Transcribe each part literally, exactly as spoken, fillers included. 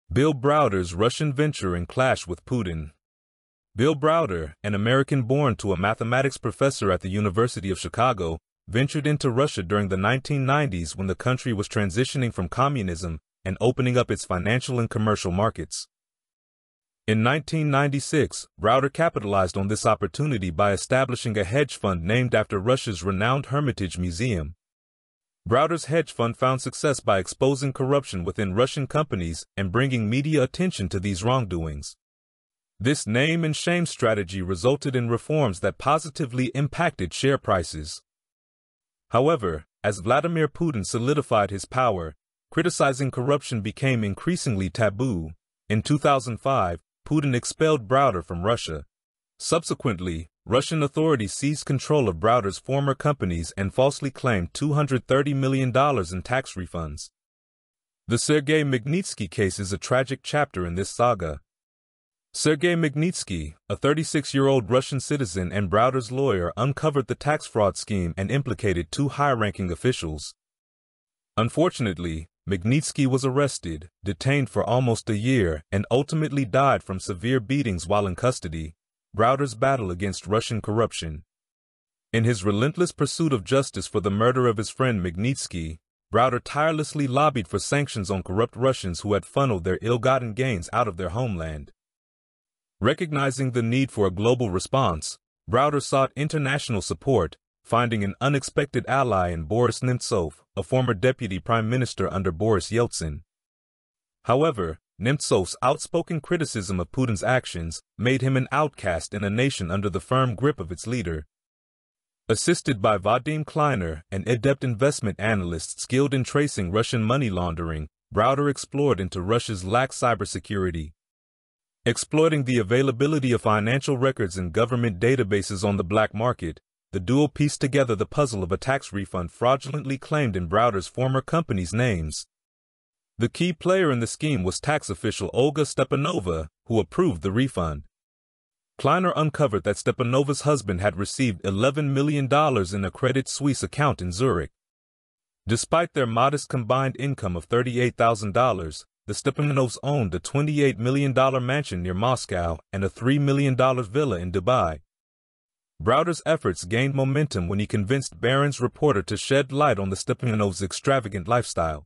Bill Browder's Russian venture and clash with Putin. Bill Browder, an American born to a mathematics professor at the University of Chicago, ventured into Russia during the nineteen nineties when the country was transitioning from communism and opening up its financial and commercial markets. In nineteen ninety-six, Browder capitalized on this opportunity by establishing a hedge fund named after Russia's renowned Hermitage Museum. Browder's hedge fund found success by exposing corruption within Russian companies and bringing media attention to these wrongdoings. This name and shame strategy resulted in reforms that positively impacted share prices. However, as Vladimir Putin solidified his power, criticizing corruption became increasingly taboo. In two thousand five, Putin expelled Browder from Russia. Subsequently, Russian authorities seized control of Browder's former companies and falsely claimed two hundred thirty million dollars in tax refunds. The Sergei Magnitsky case is a tragic chapter in this saga. Sergei Magnitsky, a thirty-six-year-old Russian citizen and Browder's lawyer, uncovered the tax fraud scheme and implicated two high-ranking officials. Unfortunately, Magnitsky was arrested, detained for almost a year, and ultimately died from severe beatings while in custody. Browder's battle against Russian corruption. In his relentless pursuit of justice for the murder of his friend Magnitsky, Browder tirelessly lobbied for sanctions on corrupt Russians who had funneled their ill-gotten gains out of their homeland. Recognizing the need for a global response, Browder sought international support, finding an unexpected ally in Boris Nemtsov, a former deputy prime minister under Boris Yeltsin. However, Nemtsov's outspoken criticism of Putin's actions made him an outcast in a nation under the firm grip of its leader. Assisted by Vadim Kleiner, an adept investment analyst skilled in tracing Russian money laundering, Browder explored into Russia's lax cybersecurity. Exploiting the availability of financial records and government databases on the black market, the duo pieced together the puzzle of a tax refund fraudulently claimed in Browder's former companies' names. The key player in the scheme was tax official Olga Stepanova, who approved the refund. Kleiner uncovered that Stepanova's husband had received eleven million dollars in a Credit Suisse account in Zurich. Despite their modest combined income of thirty-eight thousand dollars, the Stepanovs owned a twenty-eight million dollars mansion near Moscow and a three million dollars villa in Dubai. Browder's efforts gained momentum when he convinced Barron's reporter to shed light on the Stepanovs' extravagant lifestyle.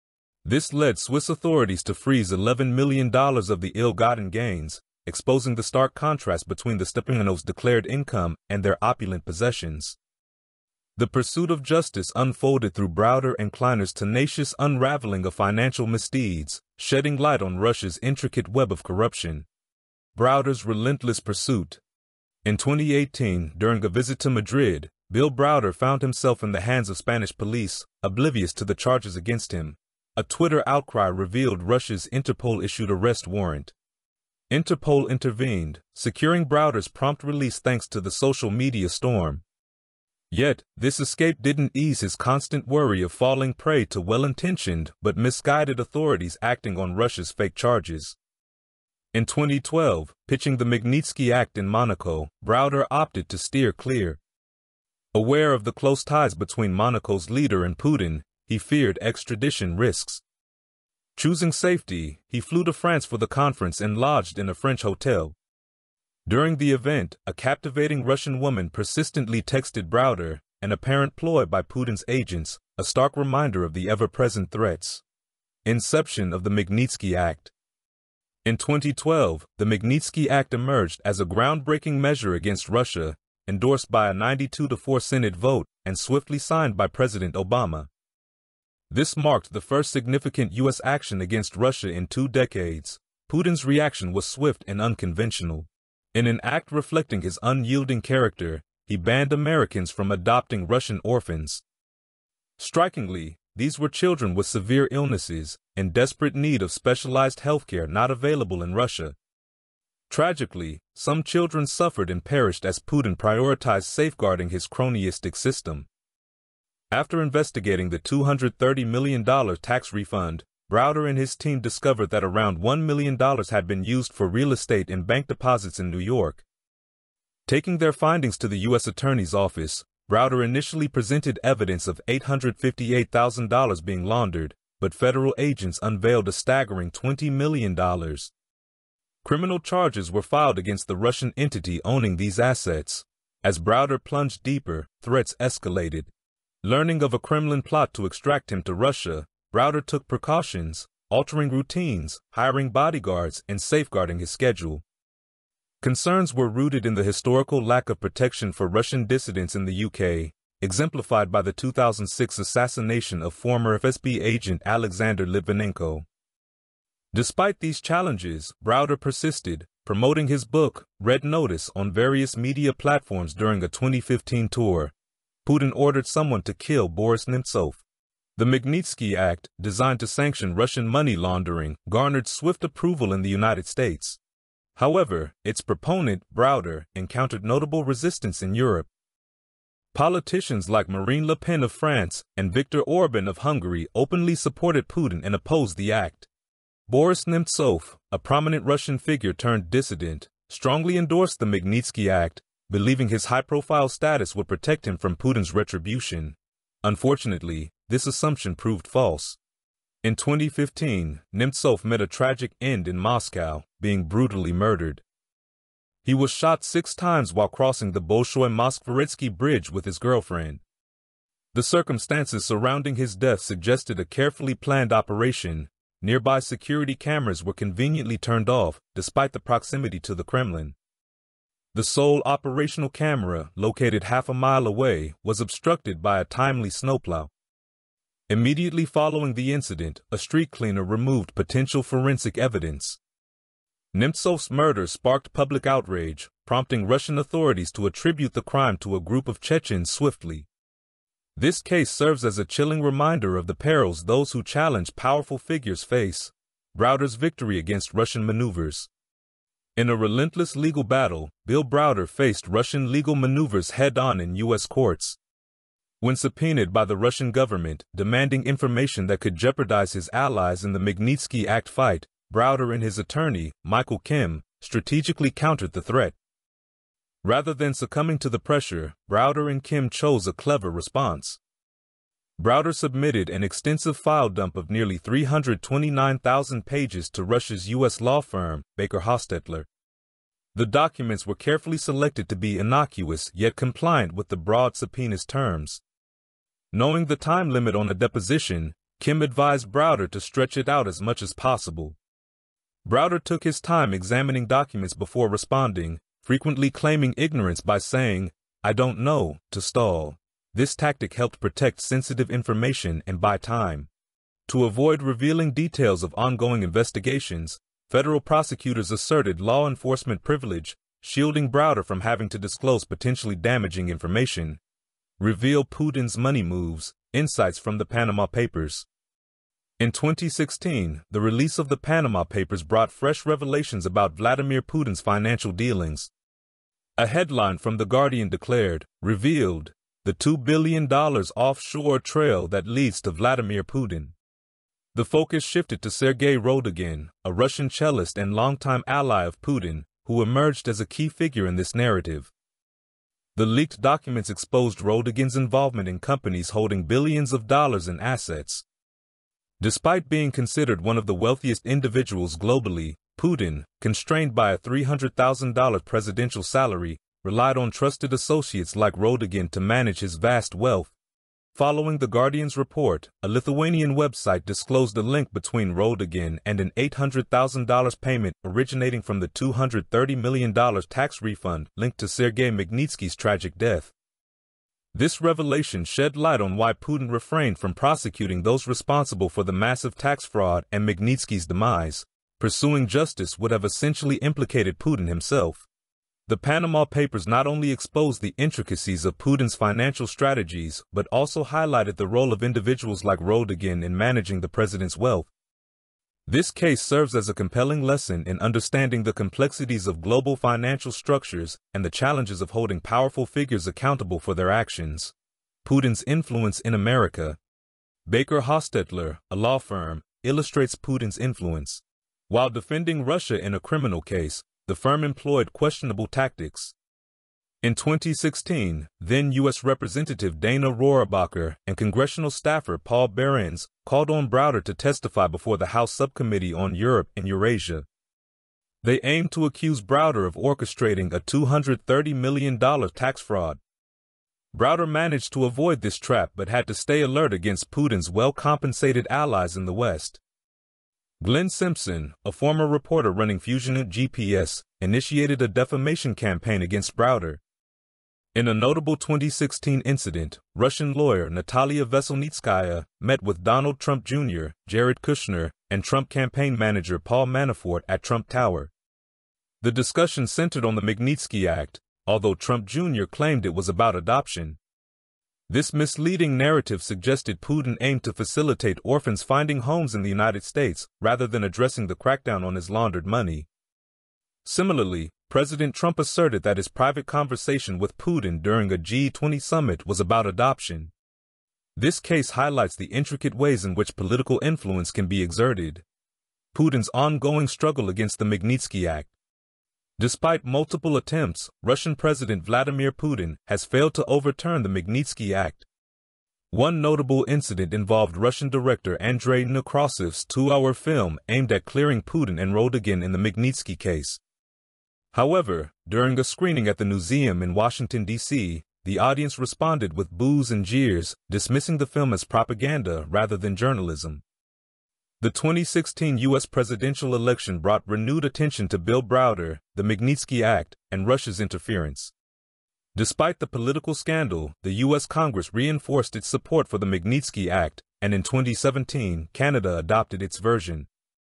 This led Swiss authorities to freeze eleven million dollars of the ill-gotten gains, exposing the stark contrast between the Stepanovs' declared income and their opulent possessions. The pursuit of justice unfolded through Browder and Kleiner's tenacious unraveling of financial misdeeds, shedding light on Russia's intricate web of corruption. Browder's relentless pursuit. In twenty eighteen, during a visit to Madrid, Bill Browder found himself in the hands of Spanish police, oblivious to the charges against him. A Twitter outcry revealed Russia's Interpol-issued arrest warrant. Interpol intervened, securing Browder's prompt release thanks to the social media storm. Yet, this escape didn't ease his constant worry of falling prey to well-intentioned but misguided authorities acting on Russia's fake charges. In twenty twelve, pitching the Magnitsky Act in Monaco, Browder opted to steer clear. Aware of the close ties between Monaco's leader and Putin, he feared extradition risks. Choosing safety, he flew to France for the conference and lodged in a French hotel. During the event, a captivating Russian woman persistently texted Browder, an apparent ploy by Putin's agents, a stark reminder of the ever-present threats. Inception of the Magnitsky Act. In twenty twelve, the Magnitsky Act emerged as a groundbreaking measure against Russia, endorsed by a ninety-two to four Senate vote and swiftly signed by President Obama. This marked the first significant U S action against Russia in two decades. Putin's reaction was swift and unconventional. In an act reflecting his unyielding character, he banned Americans from adopting Russian orphans. Strikingly, these were children with severe illnesses, in desperate need of specialized healthcare not available in Russia. Tragically, some children suffered and perished as Putin prioritized safeguarding his cronyistic system. After investigating the two hundred thirty million dollars tax refund, Browder and his team discovered that around one million dollars had been used for real estate and bank deposits in New York. Taking their findings to the U S Attorney's Office, Browder initially presented evidence of eight hundred fifty-eight thousand dollars being laundered, but federal agents unveiled a staggering twenty million dollars. Criminal charges were filed against the Russian entity owning these assets. As Browder plunged deeper, threats escalated. Learning of a Kremlin plot to extract him to Russia, Browder took precautions, altering routines, hiring bodyguards, and safeguarding his schedule. Concerns were rooted in the historical lack of protection for Russian dissidents in the U K, exemplified by the two thousand six assassination of former F S B agent Alexander Litvinenko. Despite these challenges, Browder persisted, promoting his book, Red Notice, on various media platforms during a twenty fifteen tour. Putin ordered someone to kill Boris Nemtsov. The Magnitsky Act, designed to sanction Russian money laundering, garnered swift approval in the United States. However, its proponent, Browder, encountered notable resistance in Europe. Politicians like Marine Le Pen of France and Viktor Orban of Hungary openly supported Putin and opposed the act. Boris Nemtsov, a prominent Russian figure turned dissident, strongly endorsed the Magnitsky Act, believing his high-profile status would protect him from Putin's retribution. Unfortunately, this assumption proved false. In twenty fifteen, Nemtsov met a tragic end in Moscow, being brutally murdered. He was shot six times while crossing the Bolshoi-Moskvoretsky Bridge with his girlfriend. The circumstances surrounding his death suggested a carefully planned operation. Nearby security cameras were conveniently turned off, despite the proximity to the Kremlin. The sole operational camera, located half a mile away, was obstructed by a timely snowplow. Immediately following the incident, a street cleaner removed potential forensic evidence. Nemtsov's murder sparked public outrage, prompting Russian authorities to attribute the crime to a group of Chechens swiftly. This case serves as a chilling reminder of the perils those who challenge powerful figures face. Browder's victory against Russian maneuvers. In a relentless legal battle, Bill Browder faced Russian legal maneuvers head-on in U S courts. When subpoenaed by the Russian government, demanding information that could jeopardize his allies in the Magnitsky Act fight, Browder and his attorney, Michael Kim, strategically countered the threat. Rather than succumbing to the pressure, Browder and Kim chose a clever response. Browder submitted an extensive file dump of nearly three hundred twenty-nine thousand pages to Russia's U S law firm, Baker Hostetler. The documents were carefully selected to be innocuous yet compliant with the broad subpoena's terms. Knowing the time limit on a deposition, Kim advised Browder to stretch it out as much as possible. Browder took his time examining documents before responding, frequently claiming ignorance by saying, "I don't know," to stall. This tactic helped protect sensitive information and buy time. To avoid revealing details of ongoing investigations, federal prosecutors asserted law enforcement privilege, shielding Browder from having to disclose potentially damaging information. Reveal Putin's money moves, insights from the Panama Papers. In twenty sixteen, the release of the Panama Papers brought fresh revelations about Vladimir Putin's financial dealings. A headline from The Guardian declared, "Revealed, the two billion dollars offshore trail that leads to Vladimir Putin." The focus shifted to Sergei Rodygin, a Russian cellist and longtime ally of Putin, who emerged as a key figure in this narrative. The leaked documents exposed Rodygin's involvement in companies holding billions of dollars in assets. Despite being considered one of the wealthiest individuals globally, Putin, constrained by a three hundred thousand dollars presidential salary, relied on trusted associates like Rodygin to manage his vast wealth. Following The Guardian's report, a Lithuanian website disclosed a link between Rodygin and an eight hundred thousand dollars payment originating from the two hundred thirty million dollars tax refund linked to Sergei Magnitsky's tragic death. This revelation shed light on why Putin refrained from prosecuting those responsible for the massive tax fraud and Magnitsky's demise. Pursuing justice would have essentially implicated Putin himself. The Panama Papers not only exposed the intricacies of Putin's financial strategies, but also highlighted the role of individuals like Rodygin in managing the president's wealth. This case serves as a compelling lesson in understanding the complexities of global financial structures and the challenges of holding powerful figures accountable for their actions. Putin's influence in America. Baker Hostetler, a law firm, illustrates Putin's influence. While defending Russia in a criminal case, the firm employed questionable tactics. In twenty sixteen, then U S Representative Dana Rohrabacher and congressional staffer Paul Behrens called on Browder to testify before the House Subcommittee on Europe and Eurasia. They aimed to accuse Browder of orchestrating a two hundred thirty million dollars tax fraud. Browder managed to avoid this trap but had to stay alert against Putin's well-compensated allies in the West. Glenn Simpson, a former reporter running Fusion G P S, initiated a defamation campaign against Browder. In a notable twenty sixteen incident, Russian lawyer Natalia Veselnitskaya met with Donald Trump Junior, Jared Kushner, and Trump campaign manager Paul Manafort at Trump Tower. The discussion centered on the Magnitsky Act, although Trump Junior claimed it was about adoption. This misleading narrative suggested Putin aimed to facilitate orphans finding homes in the United States rather than addressing the crackdown on his laundered money. Similarly, President Trump asserted that his private conversation with Putin during a G twenty summit was about adoption. This case highlights the intricate ways in which political influence can be exerted. Putin's ongoing struggle against the Magnitsky Act. Despite multiple attempts, Russian President Vladimir Putin has failed to overturn the Magnitsky Act. One notable incident involved Russian director Andrei Nekrasov's two-hour film aimed at clearing Putin and Rodigan in the Magnitsky case. However, during a screening at the Newseum in Washington, D C, the audience responded with boos and jeers, dismissing the film as propaganda rather than journalism. The twenty sixteen U S presidential election brought renewed attention to Bill Browder, the Magnitsky Act, and Russia's interference. Despite the political scandal, the U S Congress reinforced its support for the Magnitsky Act, and in twenty seventeen, Canada adopted its version.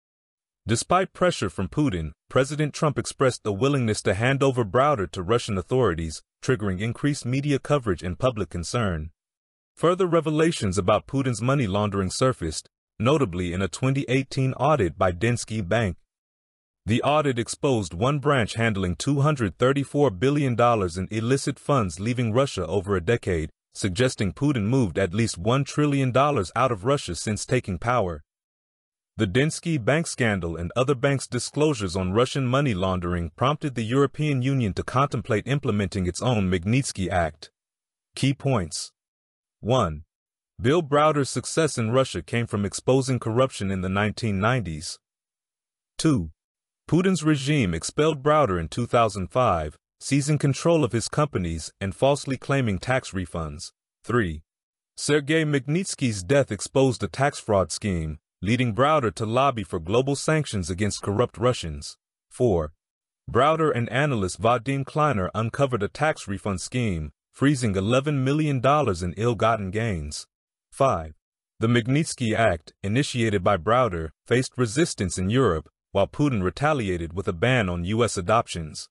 Despite pressure from Putin, President Trump expressed a willingness to hand over Browder to Russian authorities, triggering increased media coverage and public concern. Further revelations about Putin's money laundering surfaced, notably in a twenty eighteen audit by Danske Bank. The audit exposed one branch handling two hundred thirty-four billion dollars in illicit funds leaving Russia over a decade, suggesting Putin moved at least one trillion dollars out of Russia since taking power. The Danske Bank scandal and other banks' disclosures on Russian money laundering prompted the European Union to contemplate implementing its own Magnitsky Act. Key points. one. Bill Browder's success in Russia came from exposing corruption in the nineteen nineties. two. Putin's regime expelled Browder in two thousand five, seizing control of his companies and falsely claiming tax refunds. three. Sergei Magnitsky's death exposed a tax fraud scheme, leading Browder to lobby for global sanctions against corrupt Russians. four. Browder and analyst Vadim Kleiner uncovered a tax refund scheme, freezing eleven million dollars in ill-gotten gains. five. The Magnitsky Act, initiated by Browder, faced resistance in Europe, while Putin retaliated with a ban on U S adoptions.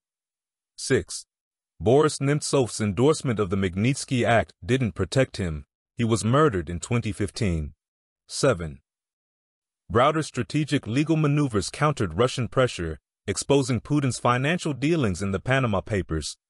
six. Boris Nemtsov's endorsement of the Magnitsky Act didn't protect him. He was murdered in twenty fifteen. seven. Browder's strategic legal maneuvers countered Russian pressure, exposing Putin's financial dealings in the Panama Papers.